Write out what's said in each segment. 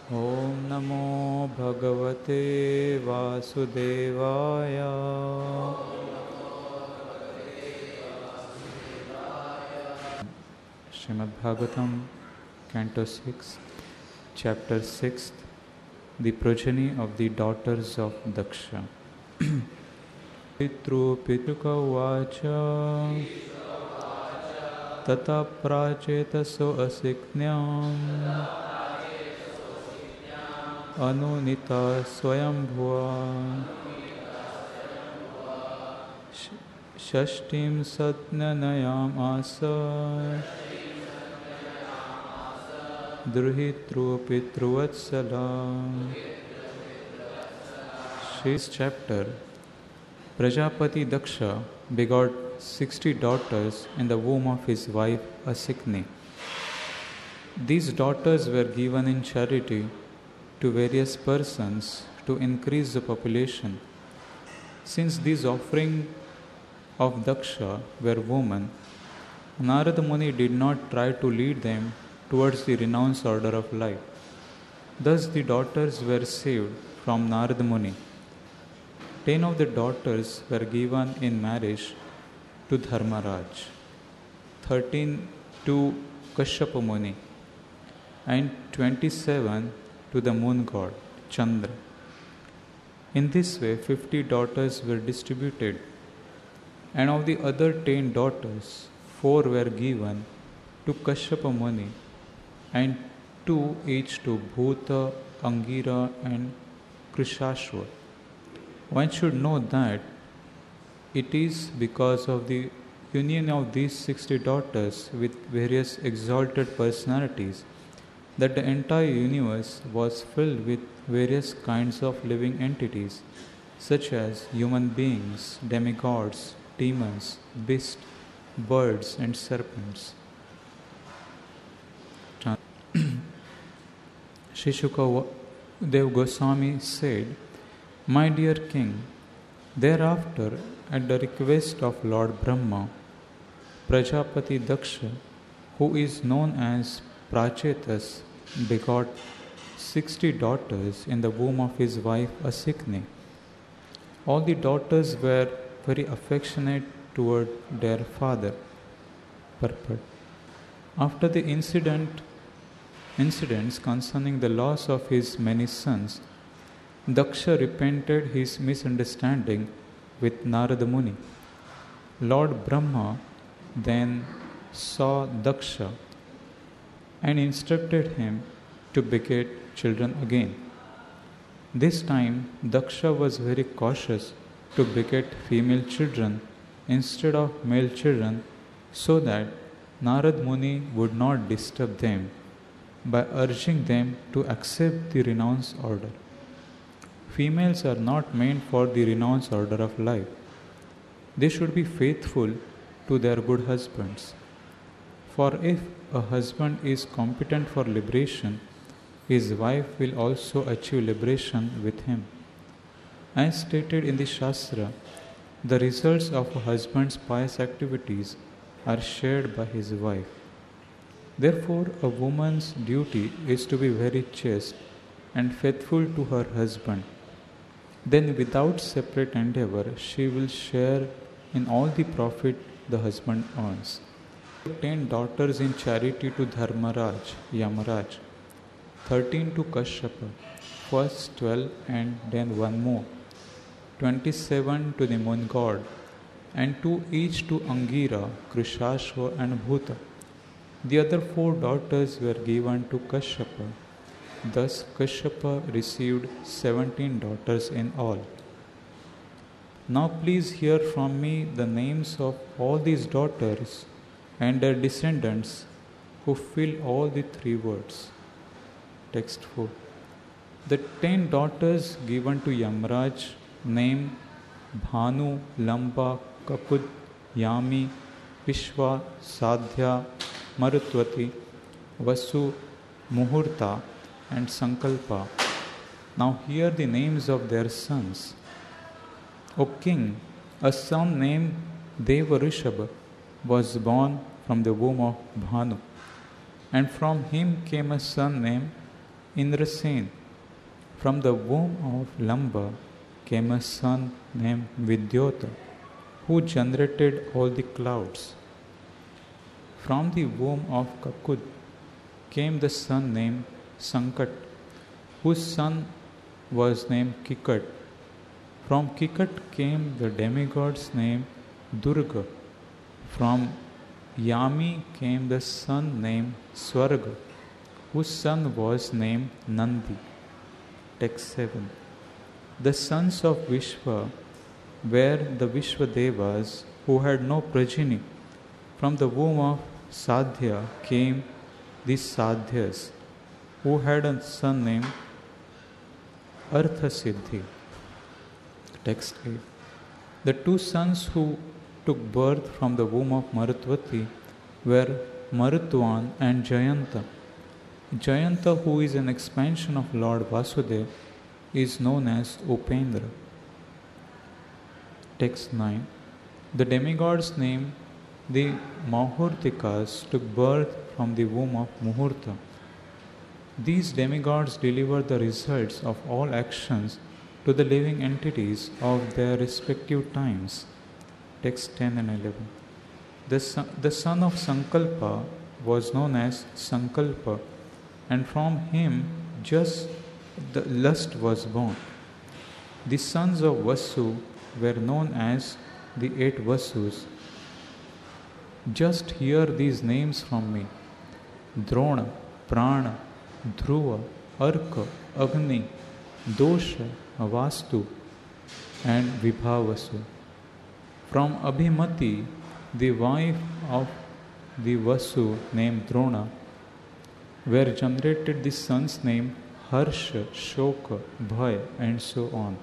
ॐ नमो भगवते वासुदेवाय। Srimad Bhagavatam, Canto 6, Chapter 6, The Progeny of the Daughters of Daksha. Pitru Pitruka Vacha Tata Prachetaso Asiknyam Anunita Swayambhua Shashtim Satnanayam Asa Druhitru Pitruvatsala. This chapter, Prajapati Daksha begot 60 daughters in the womb of his wife Asikni. These daughters were given in charity to various persons to increase the population. Since these offerings of Daksha were women, Narada Muni did not try to lead them towards the renounced order of life. Thus the daughters were saved from Narada Muni. 10 of the daughters were given in marriage to Dharmaraj, 13 to Kashyapa Muni, and 27 to the moon god Chandra. In this way, 50 daughters were distributed, and of the other 10 daughters, 4 were given to Kashyapa Muni, and 2 each to Bhuta, Angira, and Krishashva. One should know that it is because of the union of these 60 daughters with various exalted personalities that the entire universe was filled with various kinds of living entities, such as human beings, demigods, demons, beasts, birds, and serpents. Sri Shukadev Goswami said, "My dear king, thereafter, at the request of Lord Brahma, Prajapati Daksha, who is known as Prachetas, begot 60 daughters in the womb of his wife Asikni. All the daughters were very affectionate toward their father, Purport. After the incidents concerning the loss of his many sons, Daksha repented his misunderstanding with Narada Muni. Lord Brahma then saw Daksha and instructed him to beget children again. This time, Daksha was very cautious to beget female children instead of male children, so that Narad Muni would not disturb them by urging them to accept the renounced order. Females are not meant for the renounced order of life. They should be faithful to their good husbands. For if a husband is competent for liberation, his wife will also achieve liberation with him. As stated in the Shastra, the results of a husband's pious activities are shared by his wife. Therefore, a woman's duty is to be very chaste and faithful to her husband. Then, without separate endeavor, she will share in all the profit the husband earns. 10 daughters in charity to Dharmaraj, Yamaraj, 13 to Kashyapa, first 12 and then 1 more, 27 to the moon god, and 2 each to Angira, Krishashva, and Bhuta. The other 4 daughters were given to Kashyapa. Thus Kashyapa received 17 daughters in all. Now please hear from me the names of all these daughters and their descendants who fill all the 3 words. Text 4. The 10 daughters given to Yamraj, named Bhanu, Lamba, Kapud, Yami, Vishwa, Sadhya, Marutwati, Vasu, Muhurta, and Sankalpa. Now hear the names of their sons. O king, a son named Devarishab was born from the womb of Bhanu, and from him came a son named Indrasen. From the womb of Lamba came a son named Vidyota, who generated all the clouds. From the womb of Kakud came the son named Sankat, whose son was named Kikat. From Kikat came the demigods named Durga. From Yami came the son named Swarga, whose son was named Nandi. Text 7. The sons of Vishwa were the Vishwadevas who had no progeny. From the womb of Sadhya came the Sadhyas, who had a son named Arthasiddhi. Text 8. The two sons who took birth from the womb of Marutvati were Marutwan and Jayanta. Jayanta, who is an expansion of Lord Vasudeva, is known as Upendra. Text 9. The demigods named the Mahurtikas took birth from the womb of Muhurta. These demigods deliver the results of all actions to the living entities of their respective times. Text 10 and 11. The son of Sankalpa was known as Sankalpa, and from him just the lust was born. The sons of Vasu were known as the 8 Vasus. Just hear these names from me: Drona, Prana, Dhruva, Arka, Agni, Dosha, Vastu, and Vibhavasu. From Abhimati, the wife of the Vasu named Drona, were generated the sons named Harsha, Shoka, Bhaya, and so on.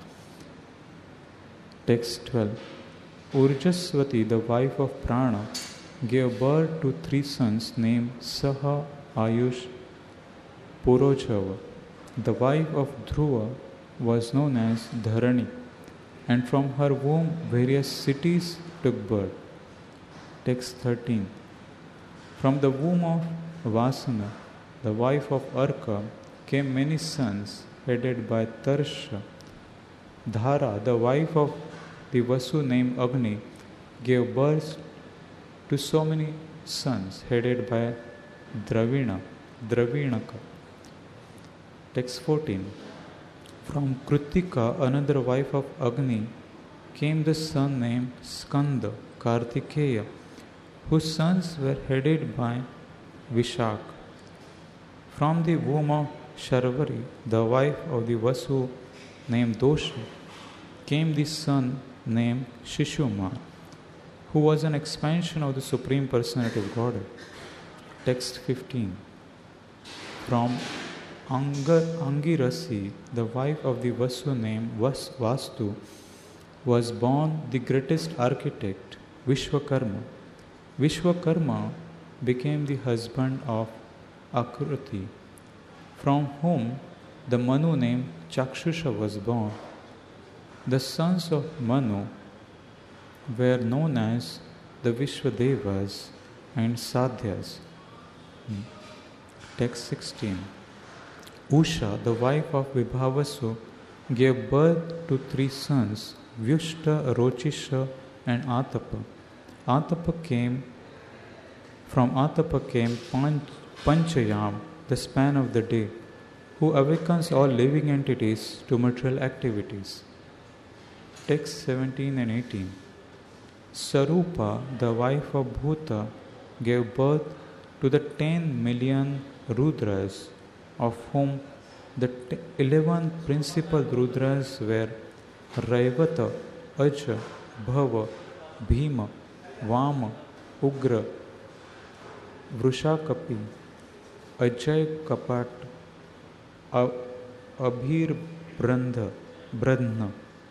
Text 12. Urjaswati, the wife of Prana, gave birth to 3 sons named Saha, Ayush, Purojava. The wife of Dhruva was known as Dharani, and from her womb various cities took birth. Text 13. From the womb of Vasana, the wife of Arka, came many sons headed by Tarsha. Dhara, the wife of the Vasu named Agni, gave birth to so many sons headed by Dravinaka. Text 14. From Kritika, another wife of Agni, came the son named Skanda, Kartikeya, whose sons were headed by Vishak. From the womb of Sharvari, the wife of the Vasu named Dosha, came the son named Shishumar, who was an expansion of the Supreme Personality of Godhead. Text 15. From Angirasi, the wife of the Vasu named Vastu, was born the greatest architect, Vishwakarma. Vishwakarma became the husband of Akruti, from whom the Manu named Chakshusha was born. The sons of Manu were known as the Vishwadevas and Sadhyas. Text 16. Usha, the wife of Vibhavasu, gave birth to 3 sons, Vyushta, Rochisha, and Atapa. From Atapa came Panchayam, the span of the day, who awakens all living entities to material activities. Text 17 and 18. Sarupa, the wife of Bhuta, gave birth to the 10 million Rudras, of whom the 11 principal Rudras were Raivata, Aja, Bhava, Bhima, Vama, Ugra, Vrushakapi, Ajay Kapat, Abhir Brandha,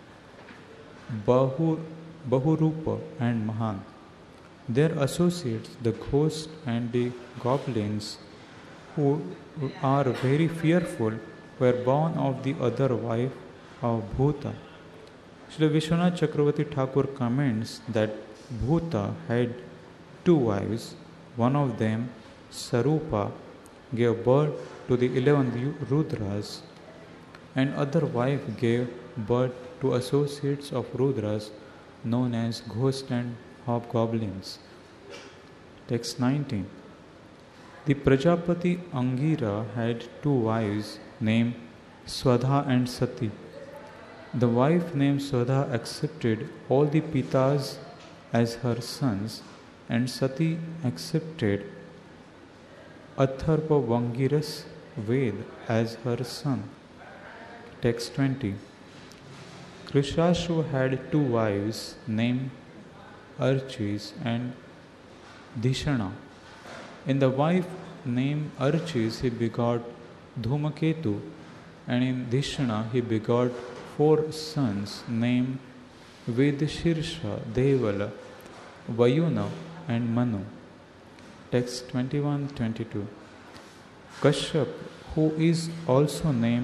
Bahurupa, and Mahan. Their associates, the ghosts and the goblins, who are very fearful, were born of the other wife of Bhuta. Sri Vishwanath Chakravarti Thakur comments that Bhuta had 2 wives. One of them, Sarupa, gave birth to the 11 Rudras, and other wife gave birth to associates of Rudras known as ghosts and hobgoblins. Text 19. The Prajapati Angira had two wives named Swadha and Sati. The wife named Swadha accepted all the Pitas as her sons, and Sati accepted Atharva Vangiras Ved as her son. Text 20. Krishashu had two wives named Archis and Dhishana. In the wife named Archis he begot Dhumaketu, and in Dhishana he begot 4 sons named Vedashirsha, Devala, Vayuna and Manu. Text 21-22. Kashyap, who is also named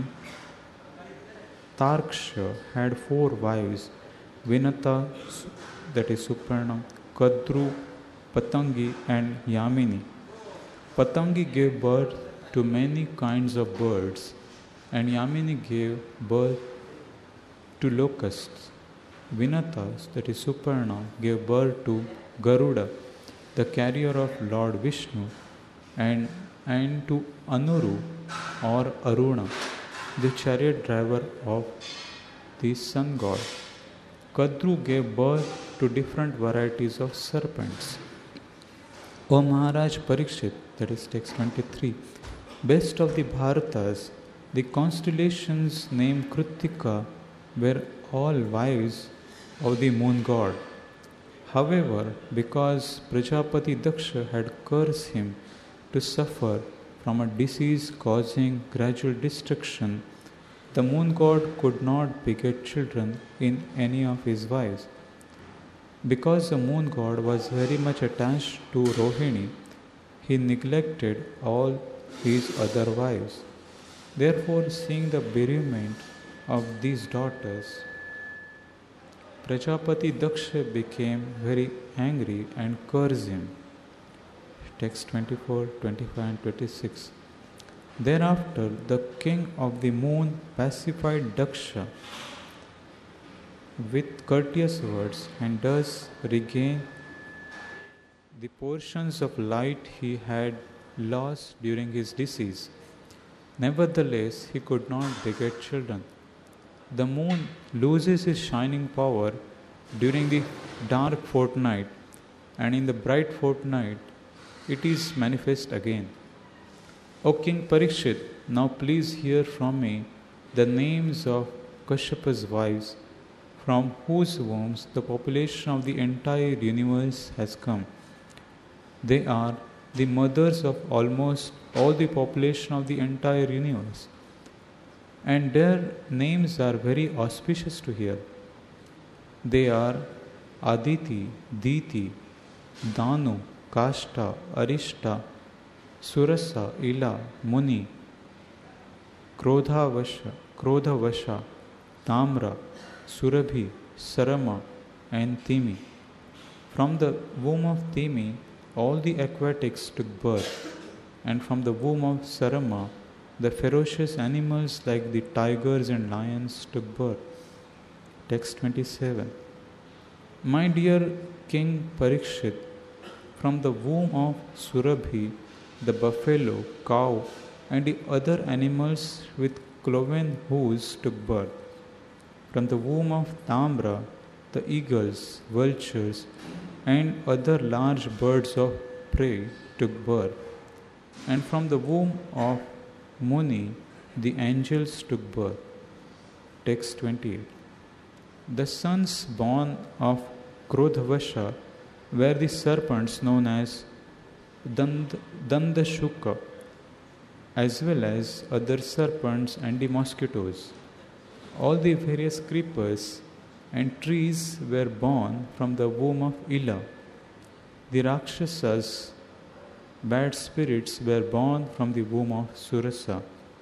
Tarksha, had 4 wives, Vinata, that is Suparna, Kadru, Patangi and Yamini. Patangi gave birth to many kinds of birds, and Yamini gave birth to locusts. Vinatas, that is Suparna, gave birth to Garuda, the carrier of Lord Vishnu, and to Anuru or Aruna, the chariot driver of the sun god. Kadru gave birth to different varieties of serpents. O Maharaj Parikshit, that is text 23, best of the Bharatas, the constellations named Kritika were all wives of the moon god. However, because Prajapati Daksha had cursed him to suffer from a disease causing gradual destruction, the moon god could not beget children in any of his wives. Because the moon god was very much attached to Rohini, he neglected all his other wives. Therefore, seeing the bereavement of these daughters, Prajapati Daksha became very angry and cursed him. Text 24, 25 and 26. Thereafter, the king of the moon pacified Daksha with courteous words and thus regained the portions of light he had lost during his disease. Nevertheless, he could not beget children. The moon loses its shining power during the dark fortnight, and in the bright fortnight it is manifest again. O King Parikshit, now please hear from me the names of Kashyapa's wives, from whose wombs the population of the entire universe has come. They are the mothers of almost all the population of the entire universe, and their names are very auspicious to hear. They are Aditi, Diti, Danu, Kashta, Arishta, Surasa, Ila, Muni, Krodhavasha, Tamra, Surabhi, Sarama, and Timi. From the womb of Timi, all the aquatics took birth, and from the womb of Sarama, the ferocious animals like the tigers and lions took birth. Text 27. My dear King Parikshit, from the womb of Surabhi, the buffalo, cow, and the other animals with cloven hooves took birth. From the womb of Tamra, the eagles, vultures, and other large birds of prey took birth. And from the womb of Muni, the angels took birth. Text 28. The sons born of Krodhavasha were the serpents known as Dandashuka, as well as other serpents and the mosquitoes. All the various creepers and trees were born from the womb of Ila. The Rakshasas, bad spirits, were born from the womb of Surasa.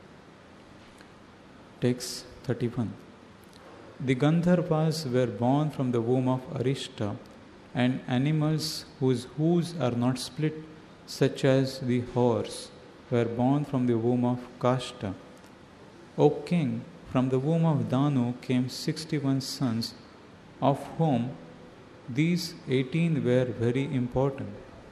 Text 31. The Gandharvas were born from the womb of Arishta, and animals whose hooves are not split, such as the horse, were born from the womb of Kashta. O king, from the womb of Danu came 61 sons, of whom these 18 were very important: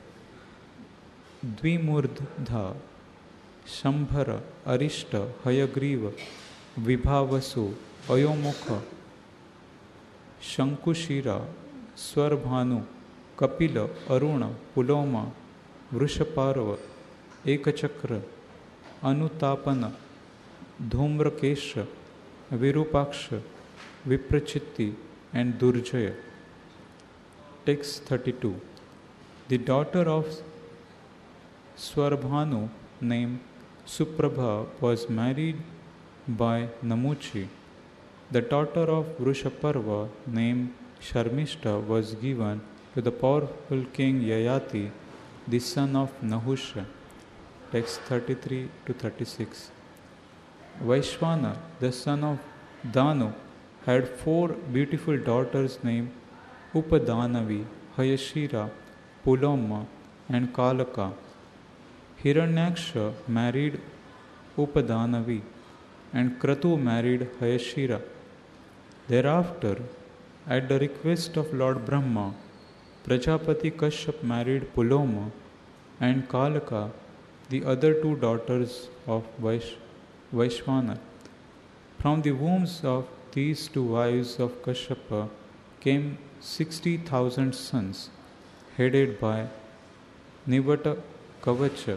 Dvimurdha, Shambhara, Arishta, Hayagriva, Vibhavasu, Ayomukha, Shankushira, Swarbhanu, Kapila, Aruna, Puloma, Vrushaparva, Ekachakra, Anutapana, Dhumrakesha, Virupaksha, Viprachitti, and Durjaya. Text 32. The daughter of Swarbhanu, named Suprabha, was married by Namuchi. The daughter of Vrushaparva, named Sharmishta, was given to the powerful king Yayati, the son of Nahusha. Text 33 to 36. Vaishwana, the son of Danu, had 4 beautiful daughters named Upadanavi, Hayashira, Puloma, and Kalaka. Hiranyaksha married Upadanavi, and Kratu married Hayashira. Thereafter, at the request of Lord Brahma, Prajapati Kashyap married Puloma and Kalaka, the other 2 daughters of Vaishwana. From the wombs of these 2 wives of Kashyapa came 60,000 sons, headed by Nivata Kavacha,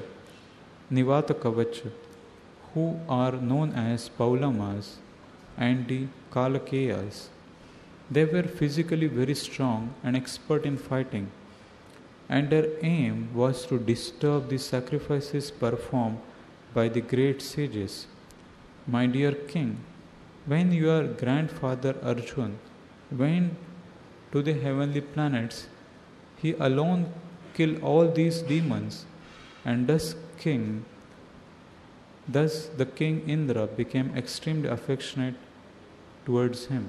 who are known as Paulamas, and the Kalakeyas. They were physically very strong and expert in fighting, and their aim was to disturb the sacrifices performed by the great sages. My dear king, when your grandfather Arjun went to the heavenly planets, he alone killed all these demons, and thus the king Indra became extremely affectionate towards him.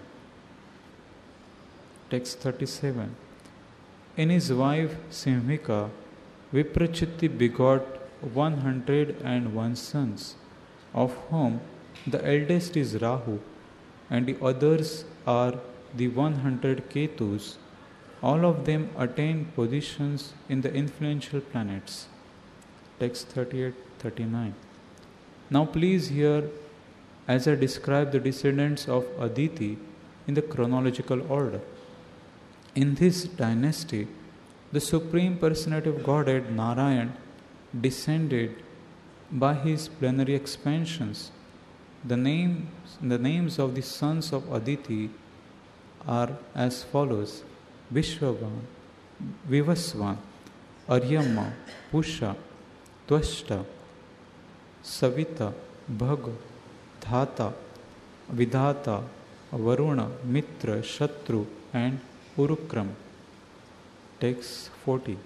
Text 37. In his wife Simhika, Viprachitti begot 101 sons, of whom the eldest is Rahu, and the others are the 100 Ketus. All of them attained positions in the influential planets. Text 38-39. Now please hear as I describe the descendants of Aditi in the chronological order. In this dynasty, the Supreme Personality of Godhead Narayan descended by his plenary expansions. The names of the sons of Aditi are as follows: Vishwavan, Vivasvan, Aryama, Pusha, Tvashta, Savita, Bhag, Dhata, Vidhata, Varuna, Mitra, Shatru, and Urukram. Text 40.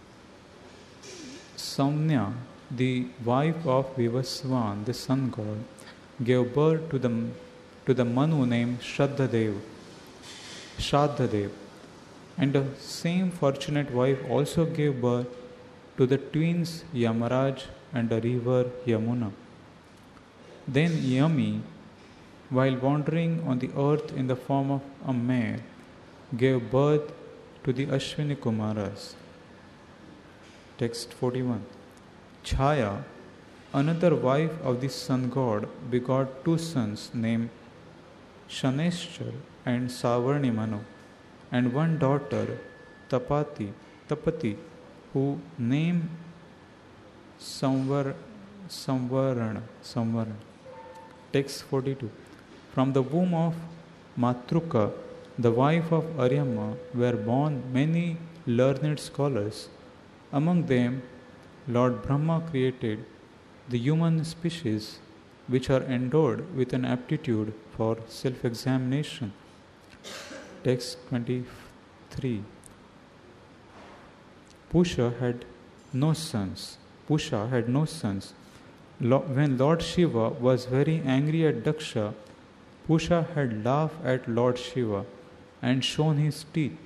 Saumya, the wife of Vivasvan, the sun god, gave birth to the Manu named Shraddhadev, and the same fortunate wife also gave birth to the twins Yamaraj and the river Yamuna. Then Yami, while wandering on the earth in the form of a mare, gave birth to the Ashwini Kumaras. Text 41. Chaya, another wife of the sun god, begot 2 sons named Shaneshchar and Savarni Manu, and 1 daughter, Tapati, who named Samvarana. Text 42. From the womb of Matruka, the wife of Aryama, were born many learned scholars. Among them, Lord Brahma created the human species, which are endowed with an aptitude for self-examination. Text 23. Pusha had no sons. When Lord Shiva was very angry at Daksha, Pusha had laughed at Lord Shiva and shown his teeth.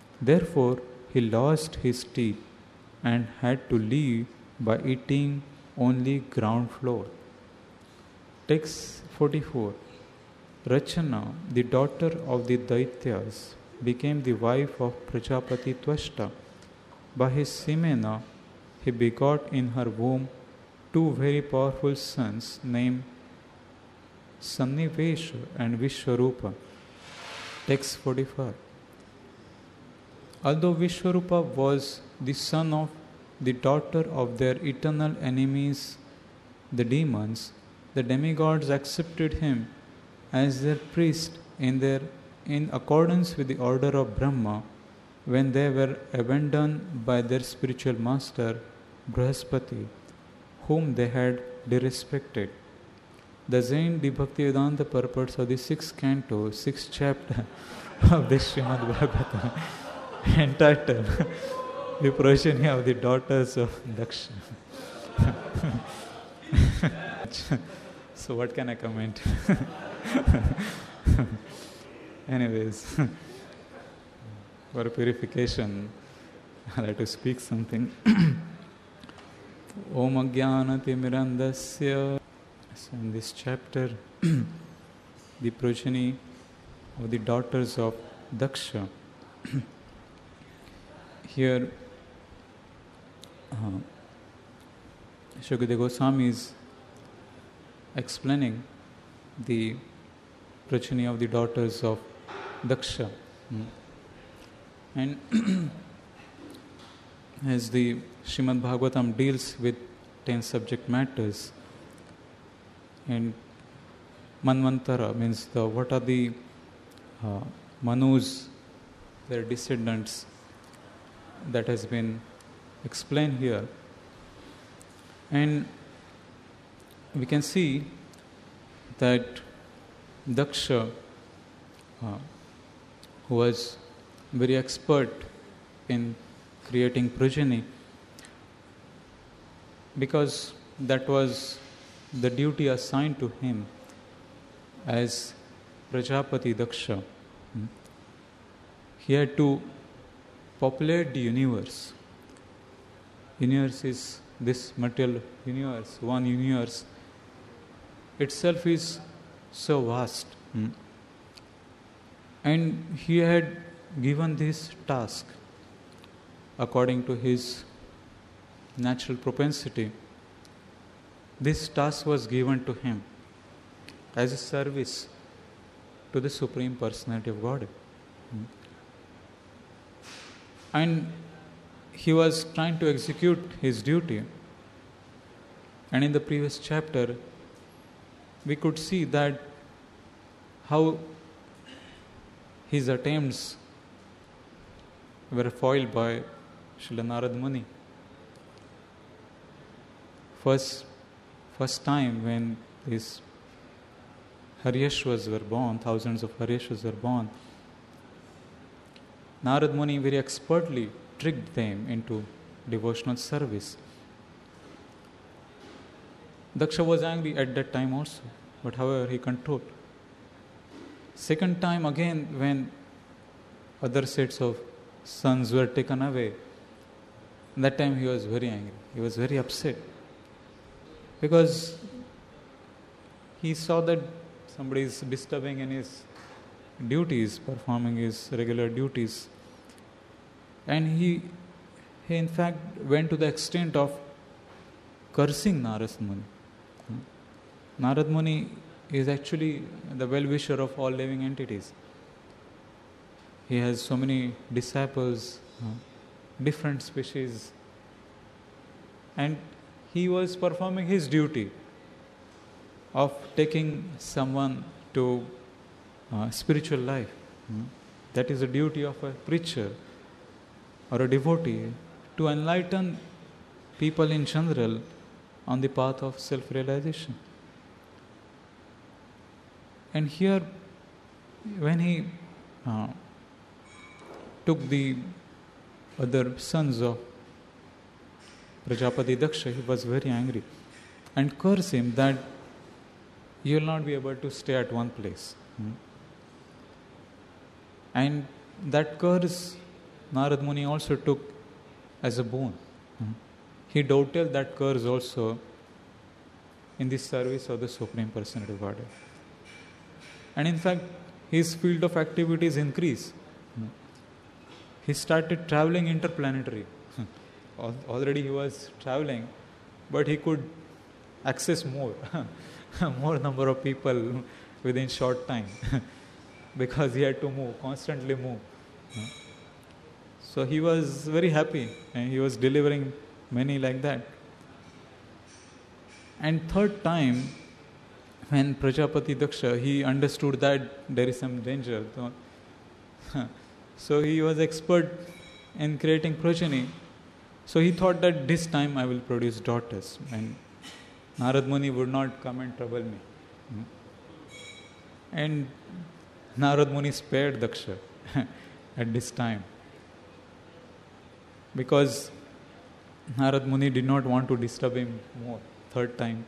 Therefore, he lost his teeth and had to live by eating only ground floor. Text 44. Rachana, the daughter of the Daityas, became the wife of Prajapati Twashta. By his semena, he begot in her womb two very powerful sons named Sannivesha and Vishwarupa. Text 45. Although Vishwarupa was the son of the daughter of their eternal enemies, the demons, the demigods accepted him as their priest in accordance with the order of Brahma when they were abandoned by their spiritual master Brihaspati, whom they had disrespected. Thus end the Bhaktivedanta purports of the 6th canto, 6th chapter of the Srimad Bhagavatam, entitled The Progeny of the Daughters of Daksha. So what can I comment? Anyways, for purification, I like to speak something. Om Ajnanati Mirandasya. So in this chapter, the progeny of the daughters of Daksha. Here, Shukadeva Goswami is explaining the progeny of the daughters of Daksha. And as the Srimad Bhagavatam deals with 10 subject matters, and Manvantara means what are the Manus, their descendants, that has been explained here. And we can see that Daksha, who was very expert in creating progeny, because that was the duty assigned to him as Prajapati Daksha. He had to populate the universe. Universe is this material universe. One universe itself is so vast. And he had given this task according to his natural propensity. This task was given to him as a service to the Supreme Personality of Godhead. And he was trying to execute his duty. And in the previous chapter, we could see that how his attempts were foiled by Srila Narad Muni. First time when these Haryashvas were born, thousands of Haryashvas were born, Narad Muni very expertly tricked them into devotional service. Daksha was angry at that time also, but however he controlled. Second time again, when other sets of sons were taken away, that time he was very angry. He was very upset because he saw that somebody is disturbing in his duties, performing his regular duties. And he in fact went to the extent of cursing Narad Muni. Narad Muni is actually the well-wisher of all living entities. He has so many disciples, different species, and he was performing his duty of taking someone to spiritual life. That is the duty of a preacher or a devotee, to enlighten people in general on the path of self-realization. And here, when he took the other sons of Prajapati Daksha, he was very angry and cursed him that you will not be able to stay at one place. And that curse Narad Muni also took as a boon. He dovetailed that curse also in the service of the Supreme Personality of Godhead. And in fact, his field of activities increased. He started traveling interplanetary. Already he was traveling, but he could access more, more number of people within short time, because he had to move, constantly move. So he was very happy, and he was delivering many like that. And third time, when Prajapati Daksha, he understood that there is some danger. So he was expert in creating progeny. So he thought that this time I will produce daughters, and Narad Muni would not come and trouble me. And Narad Muni spared Daksha at this time, because Narad Muni did not want to disturb him more, third time.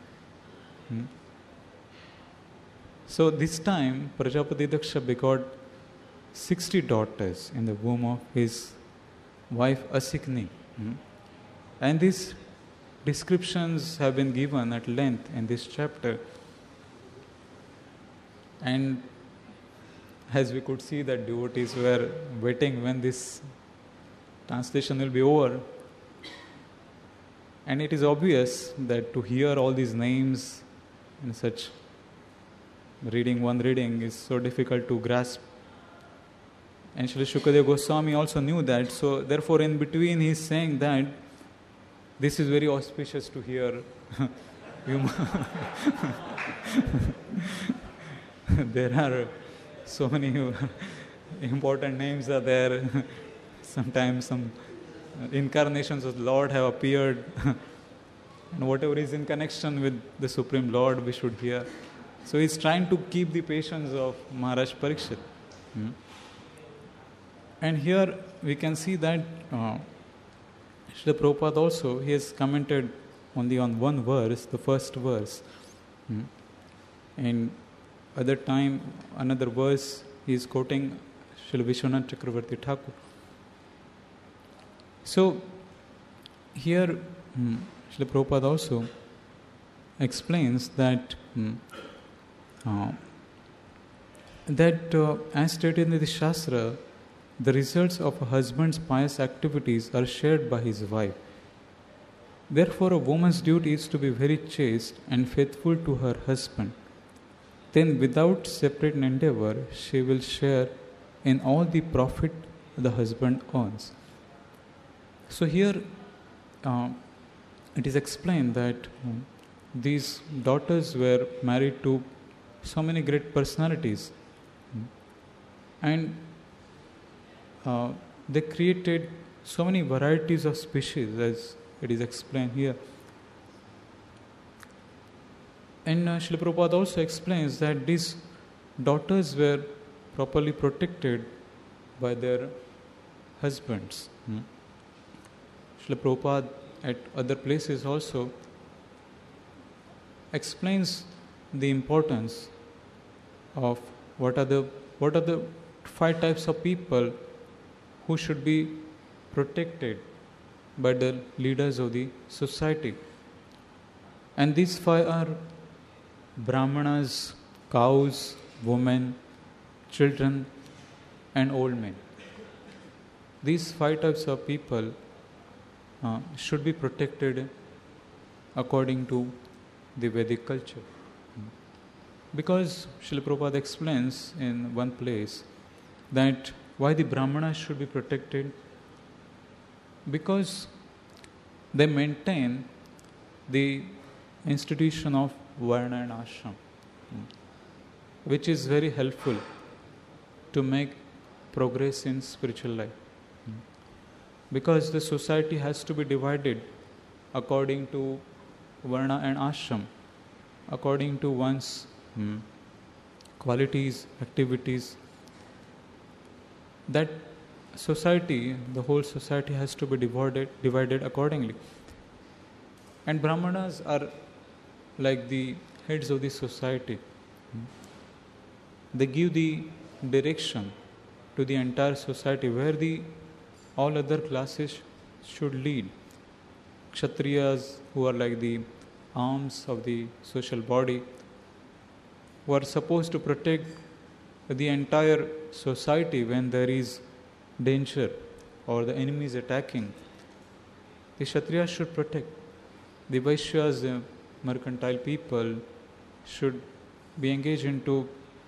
So this time, Prajapati Daksha begot 60 daughters in the womb of his wife Asikni. And these descriptions have been given at length in this chapter. And as we could see that devotees were waiting when this translation will be over. And it is obvious that to hear all these names in such one reading is so difficult to grasp. And Srila Shukadeva Goswami also knew that. So therefore in between he is saying that this is very auspicious to hear. There are so many important names are there. Sometimes some incarnations of the Lord have appeared. And whatever is in connection with the Supreme Lord we should hear. So he is trying to keep the patience of Maharaj Parikshit. And here we can see that Srila Prabhupada also, he has commented only on one verse, the first verse. And other time, another verse, he is quoting Srila Vishwanath Chakravarti Thakur. So here Srila Prabhupada also explains that as stated in the Shastra, the results of a husband's pious activities are shared by his wife. Therefore, a woman's duty is to be very chaste and faithful to her husband. Then, without separate endeavor, she will share in all the profit the husband earns. So here it is explained that these daughters were married to so many great personalities, and they created so many varieties of species, as it is explained here. And Srila Prabhupada also explains that these daughters were properly protected by their husbands. Srila Prabhupada at other places also explains the importance of what are the 5 types of people who should be protected by the leaders of the society. And these 5 are Brahmanas, cows, women, children, and old men. These 5 types of people should be protected according to the Vedic culture. Because Srila Prabhupada explains in one place that why the Brahmanas should be protected, because they maintain the institution of Varna and Ashram, which is very helpful to make progress in spiritual life. Because the society has to be divided according to Varna and Ashram, according to one's qualities, activities. That society, the whole society has to be divided accordingly. And Brahmanas are like the heads of the society. They give the direction to the entire society where all other classes should lead. Kshatriyas, who are like the arms of the social body, who are supposed to protect the entire society when there is danger or the enemy is attacking. The Kshatriyas should protect. The Vaishyas, the mercantile people, should be engaged into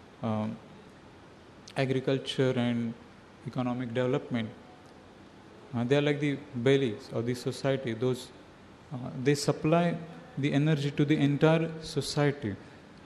agriculture and economic development. They are like the bellies of the society. They supply the energy to the entire society.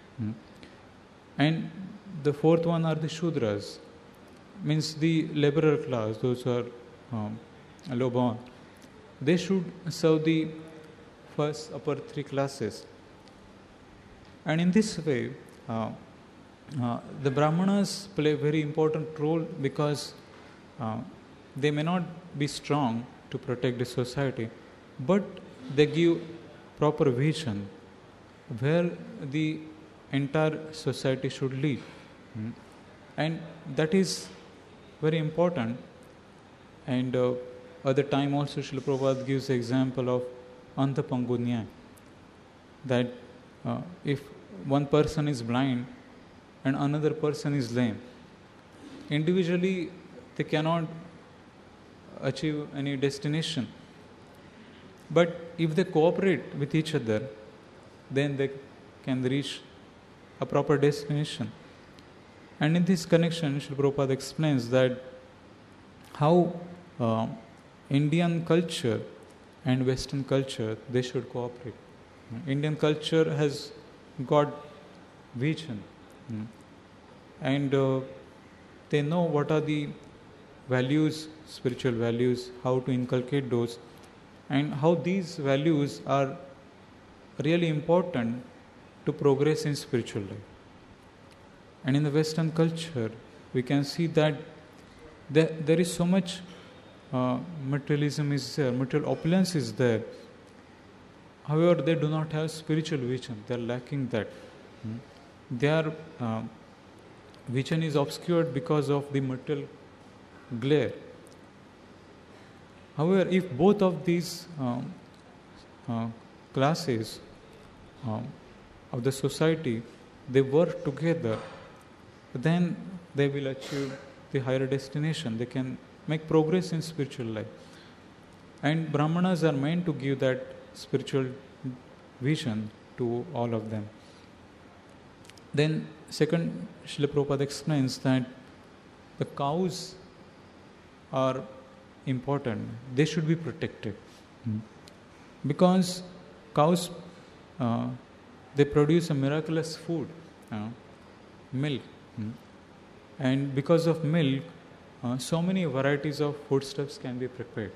And the fourth one are the Shudras, means the laborer class, those who are low born. They should serve the first upper three classes. And in this way, the Brahmanas play a very important role because they may not be strong to protect the society, but they give proper vision where the entire society should lead. And that is very important. And at the time also Srila Prabhupada gives the example of Anthapangu Nyaya, that if one person is blind and another person is lame, individually they cannot achieve any destination. But if they cooperate with each other, then they can reach a proper destination. And in this connection, Srila Prabhupada explains that how Indian culture and Western culture, they should cooperate. Indian culture has got vision, and they know what are the values, spiritual values, how to inculcate those, and how these values are really important to progress in spiritual life. And in the Western culture, we can see that there is so much materialism is there, material opulence is there. However, they do not have spiritual vision. They are lacking that. Their vision is obscured because of the material glare. However, if both of these classes of the society, they work together, then they will achieve the higher destination. They can make progress in spiritual life. And Brahmanas are meant to give that spiritual vision to all of them. Then second, Srila Prabhupada explains that the cows are important. They should be protected. Because cows, they produce a miraculous food, milk. And because of milk, so many varieties of foodstuffs can be prepared.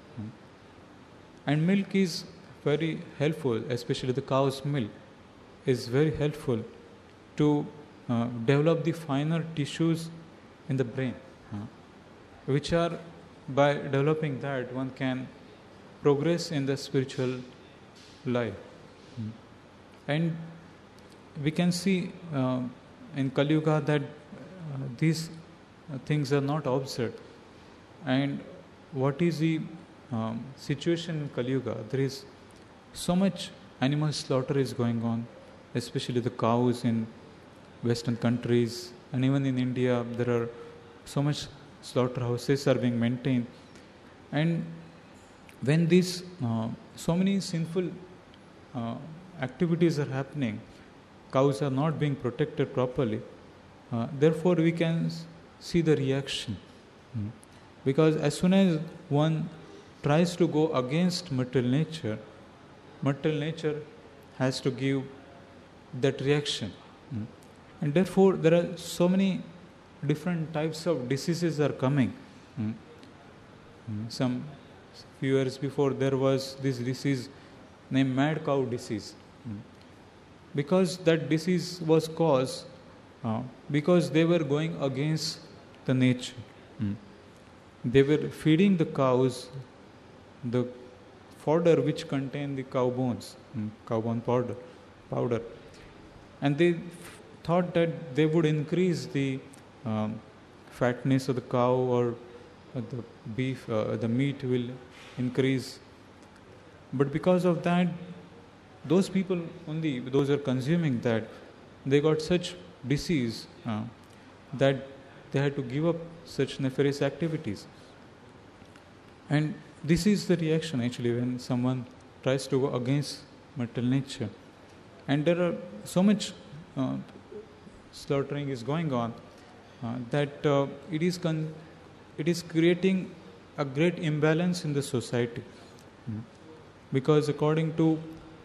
And milk is very helpful, especially the cow's milk is very helpful to develop the finer tissues in the brain, which are, by developing that, one can progress in the spiritual life. And we can see in Kali Yuga that these things are not observed. And what is the situation in Kali Yuga? There is so much animal slaughter is going on, especially the cows in Western countries, and even in India there are so much slaughterhouses are being maintained. And when these so many sinful activities are happening, cows are not being protected properly, therefore we can see the reaction. Because as soon as one tries to go against material nature has to give that reaction. And therefore there are so many different types of diseases are coming. Some few years before there was this disease named mad cow disease, because that disease was caused because they were going against the nature. They were feeding the cows the fodder which contained the cow bones, cow bone powder, and they thought that they would increase the fatness of the cow, or the beef, the meat will increase. But because of that, those people only, those who are consuming that, they got such disease that they had to give up such nefarious activities. And this is the reaction actually when someone tries to go against material nature. And there are so much slaughtering is going on that it is creating a great imbalance in the society. Because according to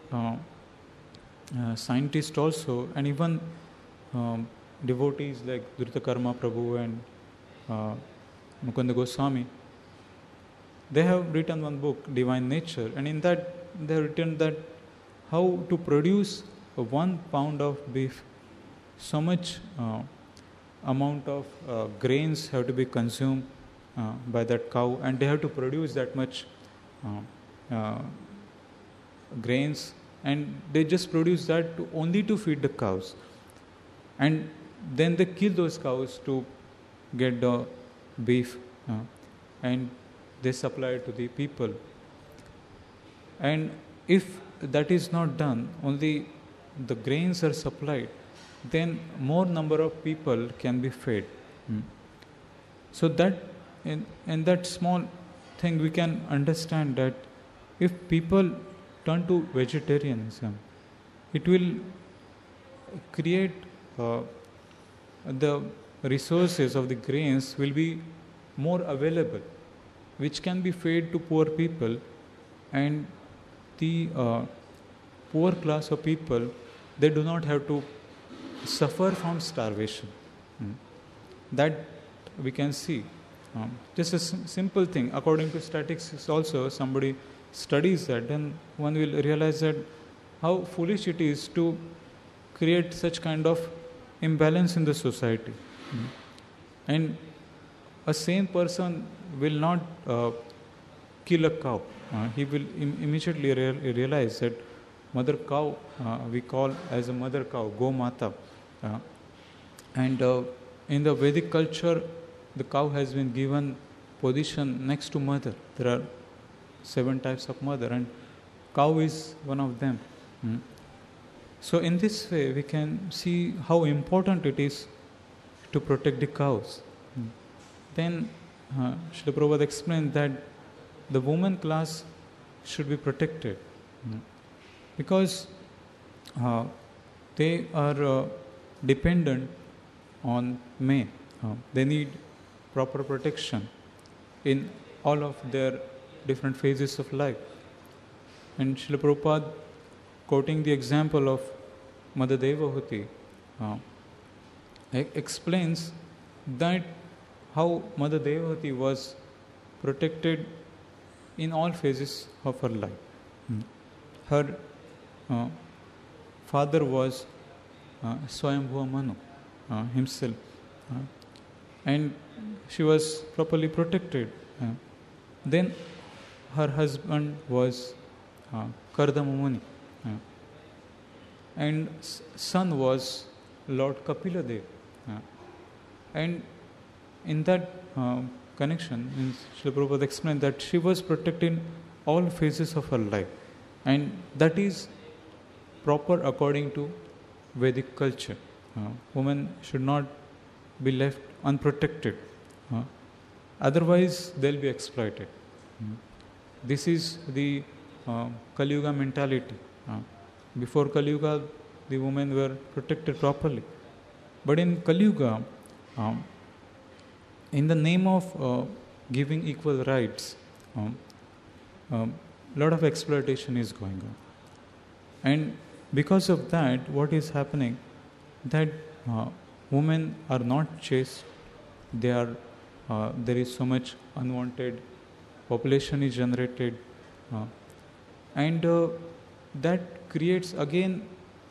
scientists also, and even devotees like Dhruta Prabhu and Mukunda Goswami, they have written one book, Divine Nature, and in that they have written that how to produce 1 pound of beef, so much amount of grains have to be consumed by that cow, and they have to produce that much grains, and they just produce that only to feed the cows, and then they kill those cows to get the beef, and they supply it to the people. And if that is not done, only the grains are supplied, then more number of people can be fed. So that in that small thing we can understand that if people turn to vegetarianism, it will create the resources of the grains will be more available, which can be fed to poor people, and the poor class of people, they do not have to suffer from starvation. That we can see. Just a simple thing, according to statistics also, somebody studies that, then one will realize that how foolish it is to create such kind of imbalance in the society. And a sane person will not kill a cow. He will immediately realize that mother cow we call as a mother cow, Go Mata. And in the Vedic culture, the cow has been given position next to mother. There are 7 types of mother, and cow is one of them. So in this way, we can see how important it is to protect the cows. Then Srila Prabhupada explained that the woman class should be protected because they are dependent on men. They need proper protection in all of their different phases of life. And Srila Prabhupada, quoting the example of Mother Devahuti, explains that how Mother Devahuti was protected in all phases of her life. Her father was Swayambhuva Manu himself, and she was properly protected. Then her husband was Kardama Muni, and son was Lord Kapila Dev. And in that connection, Srila Prabhupada explained that she was protected in all phases of her life, and that is proper according to Vedic culture. Women should not be left unprotected, otherwise they'll be exploited. This is the Kali Yuga mentality. Before Kali Yuga, the women were protected properly, but in Kali Yuga, in the name of giving equal rights, lot of exploitation is going on. And because of that, what is happening, that women are not chaste, they are, there is so much unwanted population is generated, and that creates again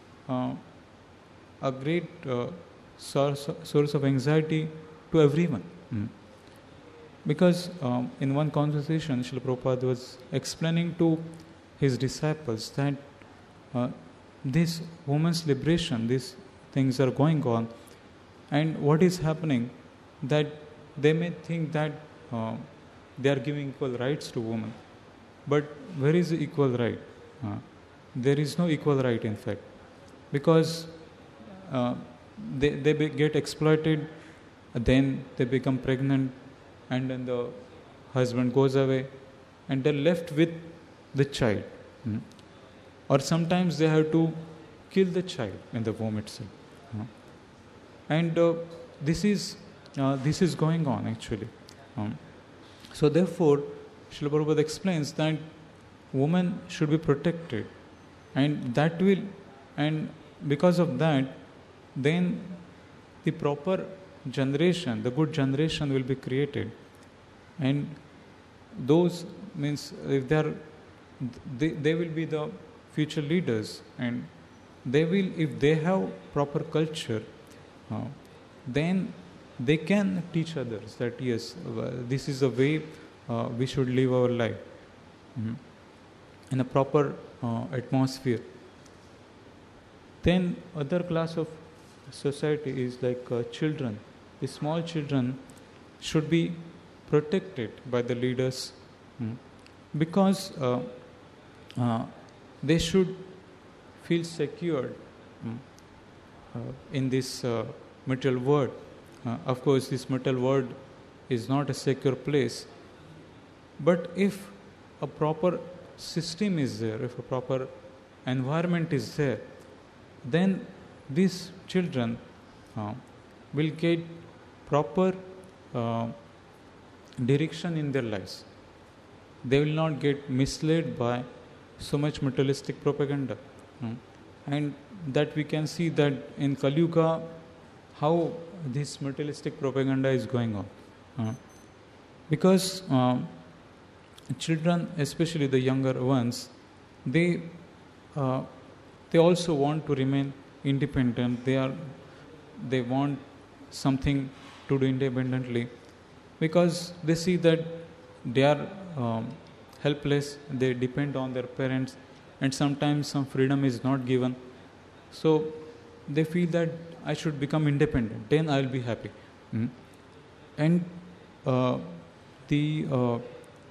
a great source of anxiety to everyone. Because in one conversation, Srila Prabhupada was explaining to his disciples that this women's liberation, these things are going on, and what is happening, that they may think that they are giving equal rights to women, but where is the equal right? there is no equal right, in fact, because uh, they get exploited, then they become pregnant, and then the husband goes away, and they're left with the child. Mm. Or sometimes they have to kill the child in the womb itself. And this is going on actually. So therefore, Srila Prabhupada explains that women should be protected, and that will, and because of that, then the proper generation, the good generation will be created, and those means if they will be the future leaders, and they will, if they have proper culture, then they can teach others that yes, this is the way we should live our life, in a proper atmosphere. Then other class of society is like children. The small children should be protected by the leaders, because they should feel secured in this material world. Of course, this material world is not a secure place, but if a proper system is there, if a proper environment is there, then these children will get proper direction in their lives. They will not get misled by so much materialistic propaganda. And that we can see that in Kali Yuga, how this materialistic propaganda is going on. Because children, especially the younger ones, they also want to remain independent. They want something to do independently, because they see that they are helpless. They depend on their parents, and sometimes some freedom is not given. So they feel that I should become independent, then I will be happy. And the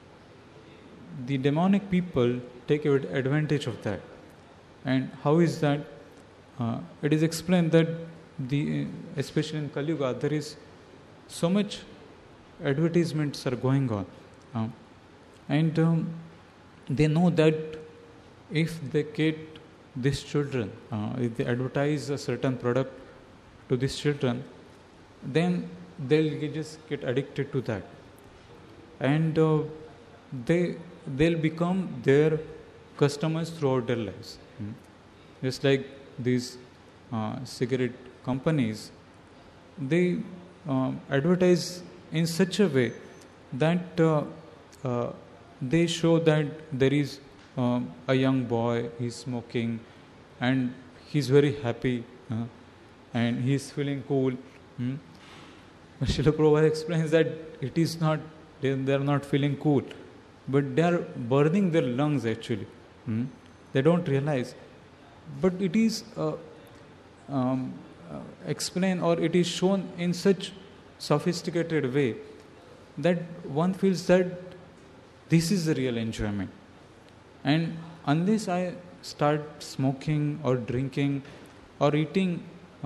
demonic people take advantage of that. And how is that? It is explained that especially in Kali Yuga, there is so much advertisements are going on, and they know that if they get these children, if they advertise a certain product to these children, then they'll just get addicted to that, and they'll become their customers throughout their lives. Just like these cigarette companies, they advertise in such a way that they show that there is a young boy, he's smoking, and he's very happy, and he's feeling cool. But Srila Prabhupada explains that it is not, they are not feeling cool, but they are burning their lungs actually. They don't realize. But it is explained, or it is shown in such sophisticated way that one feels that this is the real enjoyment. And unless I start smoking or drinking or eating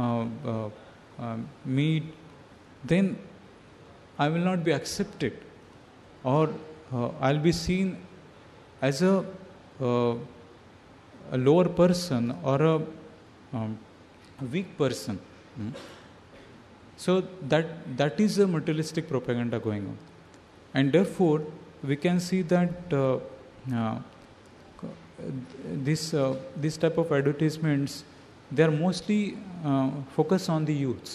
meat, then I will not be accepted, or I'll be seen as a lower person or a weak person. So that is a materialistic propaganda going on, and therefore we can see that this type of advertisements, they are mostly focused on the youths,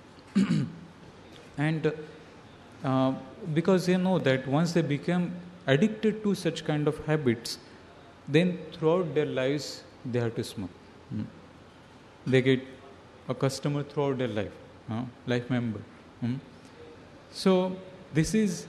and because they know that once they become addicted to such kind of habits, then throughout their lives they have to smoke. They get a customer throughout their life, life member. So this is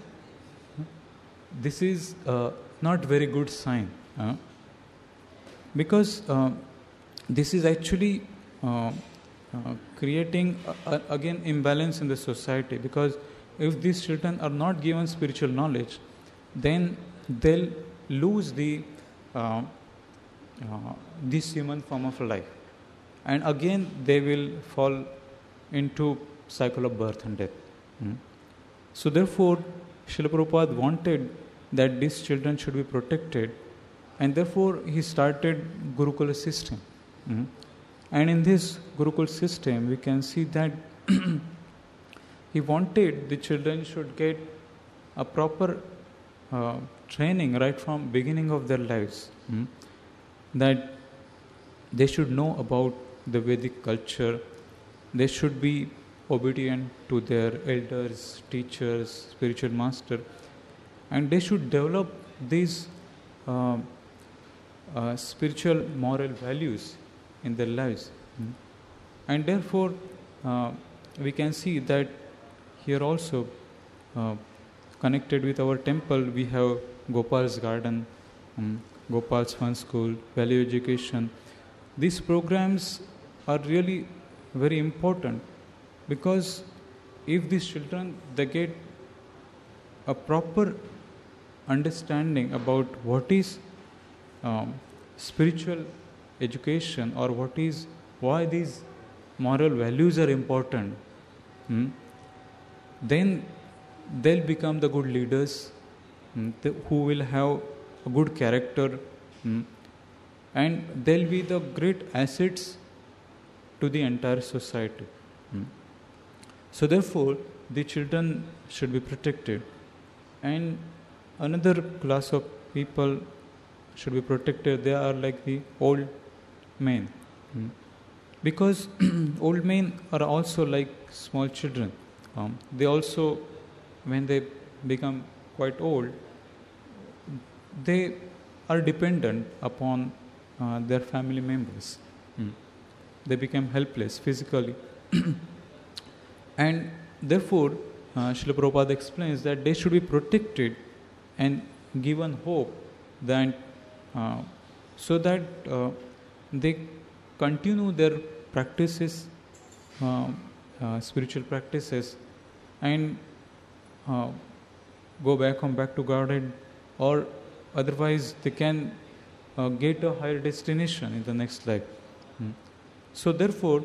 not very good sign, because this is actually creating again imbalance in the society, because if these children are not given spiritual knowledge, then they'll lose the this human form of life. And again they will fall into cycle of birth and death. So therefore, Srila Prabhupada wanted that these children should be protected, and therefore he started Gurukula system. And in this Gurukul system, we can see that he wanted the children should get a proper training right from beginning of their lives. That they should know about the Vedic culture, they should be obedient to their elders, teachers, spiritual master, and they should develop these spiritual moral values in their lives. And therefore we can see that here also connected with our temple we have Gopal's garden, Gopal's fun school, value education. These programs are really very important, because if these children they get a proper understanding about what is spiritual education, or why these moral values are important, then they'll become the good leaders, who will have a good character, and they'll be the great assets to the entire society. So therefore, the children should be protected. And another class of people should be protected. They are like the old men. Because old men are also like small children. They also, when they become quite old, they are dependent upon their family members. They become helpless physically. And therefore, Srila Prabhupada explains that they should be protected and given hope that so that they continue their practices, spiritual practices, and go back to Godhead, or otherwise they can get a higher destination in the next life. So therefore,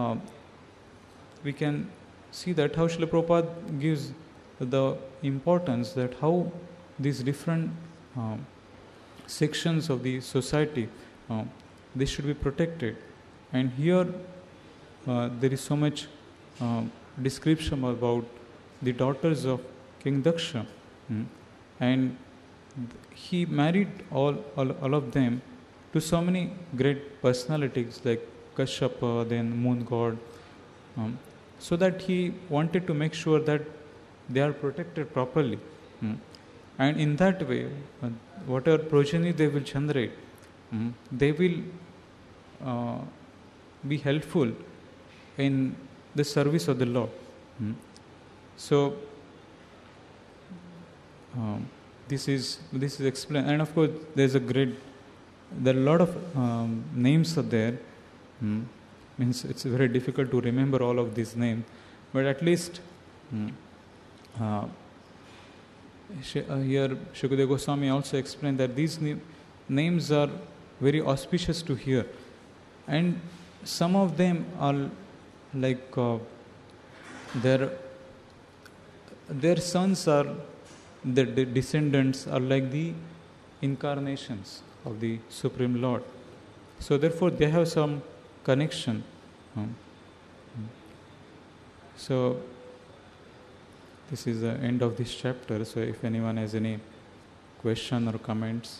we can see that how Srila Prabhupada gives the importance that how these different sections of the society, they should be protected. And here there is so much description about the daughters of King Daksha, and he married all of them to so many great personalities like Kashyapa, then moon god, so that he wanted to make sure that they are protected properly. And in that way, whatever progeny they will generate, they will be helpful in the service of the Lord. So this is explained, and of course there are a lot of names are there. Means it's very difficult to remember all of these names, but at least here Shukadeva Goswami also explained that these names are very auspicious to hear, and some of them are like their sons are their descendants are like the incarnations of the Supreme Lord. So therefore they have some connection. So this is the end of this chapter. So if anyone has any question or comments.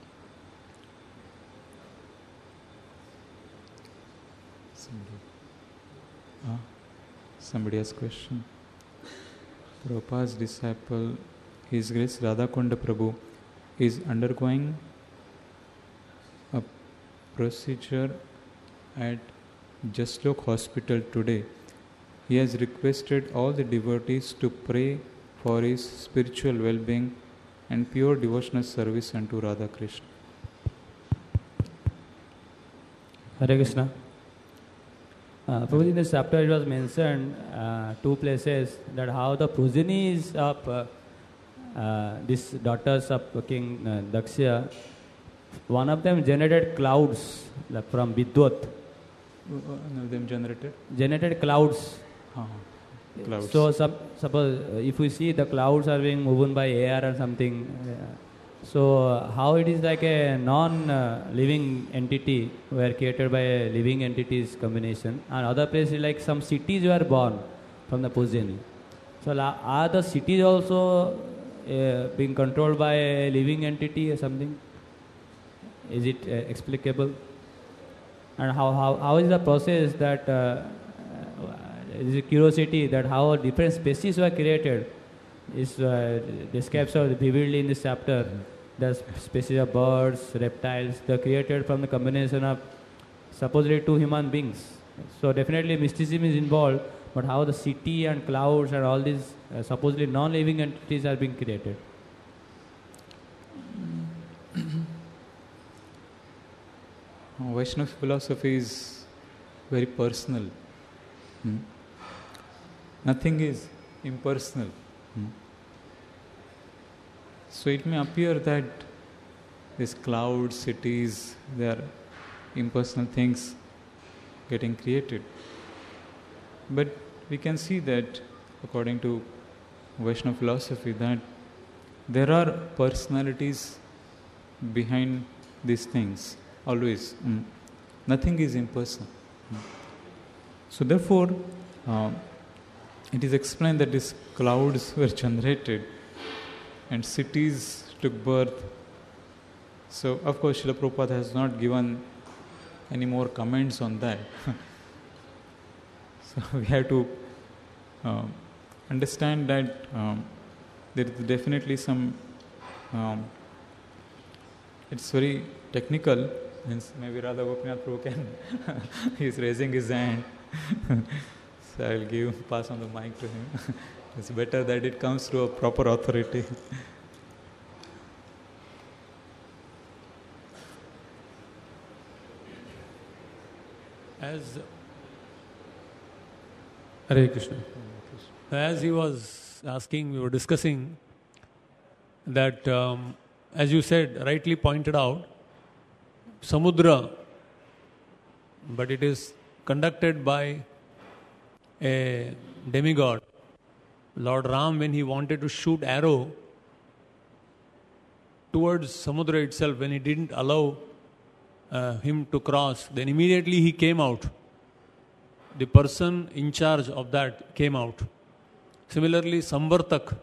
Somebody has question. Prabhupada's disciple, His Grace Radhakonda Prabhu, is undergoing a procedure at Jaslok Hospital today. He has requested all the devotees to pray for his spiritual well-being and pure devotional service unto Radha Krishna. Hare Krishna. Prabhuji, in this chapter it was mentioned two places that how the progenies of these daughters of King Daksha one of them generated clouds like from Vidyut, One of them generated clouds. uh, clouds. So suppose if we see the clouds are being moved by air or something, so how it is like a non-living entity were created by a living entities combination, and other places like some cities were born from the Pujani. So are the cities also being controlled by a living entity or something? Is it explicable? And how is the process that is a curiosity that how different species were created is described vividly in this chapter. The species of birds, reptiles, they're created from the combination of supposedly two human beings. So definitely mysticism is involved, but how the city and clouds and all these supposedly non-living entities are being created? Vaishnava philosophy is very personal. Nothing is impersonal. So it may appear that these clouds, cities, they are impersonal things getting created. But we can see that according to Vaishnava philosophy that there are personalities behind these things always. Nothing is impersonal. So therefore it is explained that these clouds were generated and cities took birth. So of course Srila Prabhupada has not given any more comments on that. So we have to understand that there is definitely some it's very technical, means maybe Radha Gopinath Prabhu can he is raising his hand. So I will pass on the mic to him. It's better that it comes through a proper authority. Hare Krishna. As he was asking, we were discussing that, as you said, rightly pointed out, Samudra, but it is conducted by a demigod. Lord Ram, when he wanted to shoot arrow towards Samudra itself, when he didn't allow him to cross, then immediately he came out. The person in charge of that came out. Similarly, Samvartak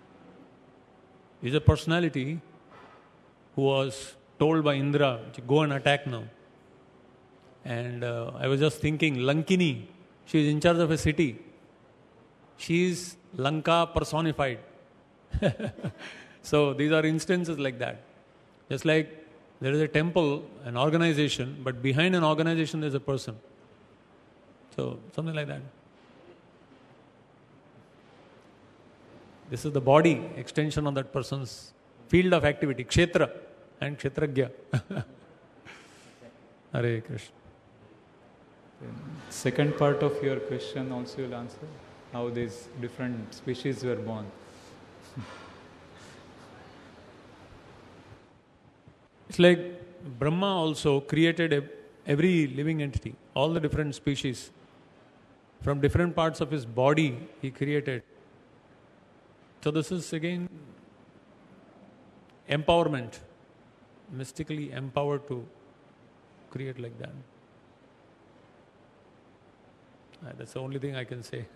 is a personality who was told by Indra to go and attack now. And I was just thinking, Lankini, she is in charge of a city. She is Lanka personified. So these are instances like that. Just like there is a temple, an organization, but behind an organization there is a person. So something like that. This is the body, extension of that person's field of activity, kshetra and kshetragya. Hare Krishna. Second part of your question also you'll answer, how these different species were born. It's like Brahma also created every living entity, all the different species. From different parts of his body, he created. So this is again empowerment, mystically empowered to create like that. That's the only thing I can say.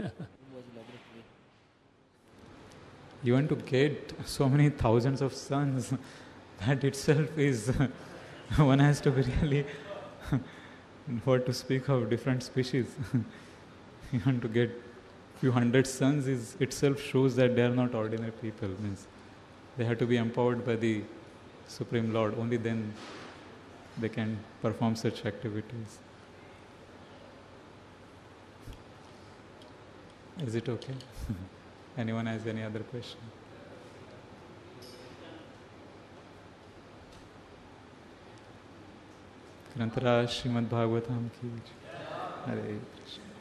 Even to get so many thousands of suns, that itself is, one has to be really, what to speak of different species. Even to get few hundred sons is itself shows that they are not ordinary people. Means they have to be empowered by the Supreme Lord. Only then they can perform such activities. Is it okay? Anyone has any other question? Grantara Srimad Bhagavatam ki Hare Krishna.